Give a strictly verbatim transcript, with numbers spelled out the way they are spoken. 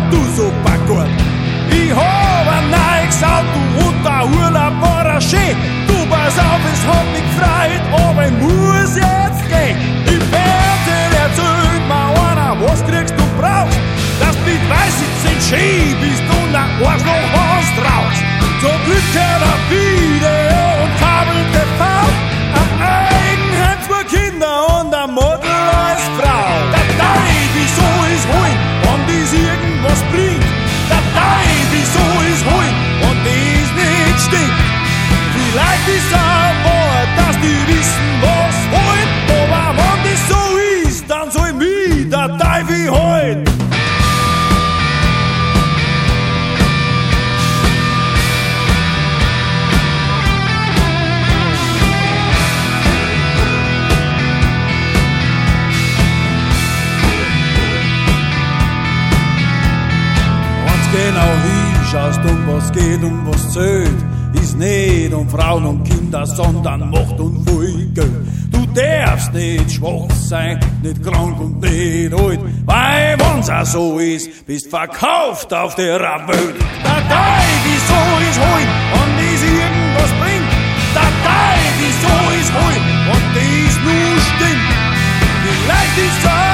du super gut. Ich hab ein neues Auto und der Urlaub war ein schön. Du pass auf, es hat mich gefreut, aber ich muss jetzt gehen. Im Fernsehen erzählt mir einer, was kriegst du brauchst. Dass du mit weiß sitzen schön bist und ein Arschloch hast raus. Zum Glück hört er Video und Kabel T V. Ein Eigenheim, zwei Kinder und ein Model als Frau. Der Teil, wieso ist holen, wenn dies irgendwas bringt. Der Teil, wieso ist holen, wenn dies nicht stimmt. Vielleicht ist auch wahr, dass die wissen, was holen. Aber wenn das so ist, dann soll mich der Teufel holen. Genau hinschaust, um was geht, um was zählt, ist nicht um Frauen und Kinder, sondern Macht und viel Geld. Du darfst nicht schwach sein, nicht krank und nicht alt, weil wenn's auch so ist, bist verkauft auf der Welt. Der Teil, wieso ist holen, wenn dies irgendwas bringt. Der Teil, wieso ist holen, wenn dies nur stimmt. Vielleicht ist es